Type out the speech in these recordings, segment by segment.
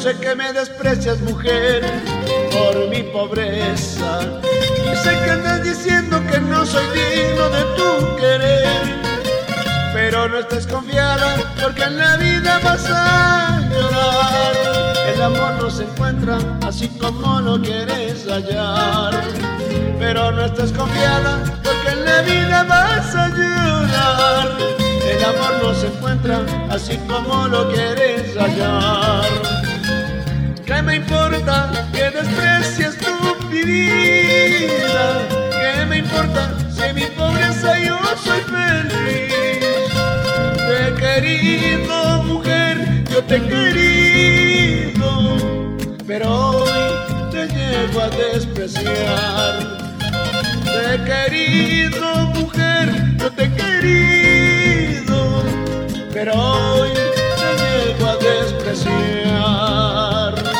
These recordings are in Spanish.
sé que me desprecias, mujer, por mi pobreza. Y sé que andas diciendo que no soy digno de tu querer. Pero no estés confiada, porque en la vida vas a llorar. El amor no se encuentra así como lo quieres hallar. Pero no estés confiada, porque en la vida vas a llorar. El amor no se encuentra así como lo quieres hallar. ¿Qué me importa que desprecies tu vida? ¿Qué me importa si en mi pobreza yo soy feliz? Te he querido, mujer, yo te he querido, pero hoy te llego a despreciar. Te he querido, mujer, yo te he querido, pero hoy te llego a despreciar.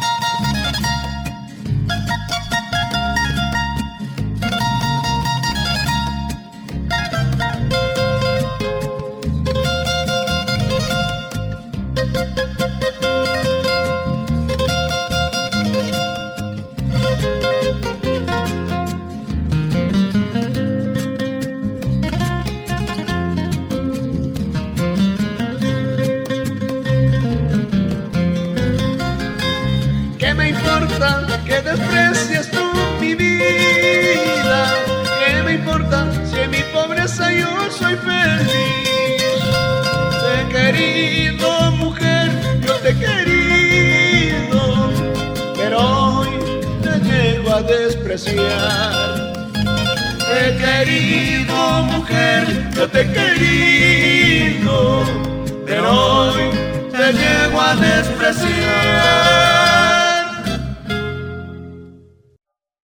¿Qué me importa que desprecies tú mi vida? ¿Qué me importa si en mi pobreza yo soy feliz? Te he querido, mujer, yo te he querido, pero hoy te llego a despreciar. Te he querido, mujer, yo te he querido, pero hoy te llego a despreciar.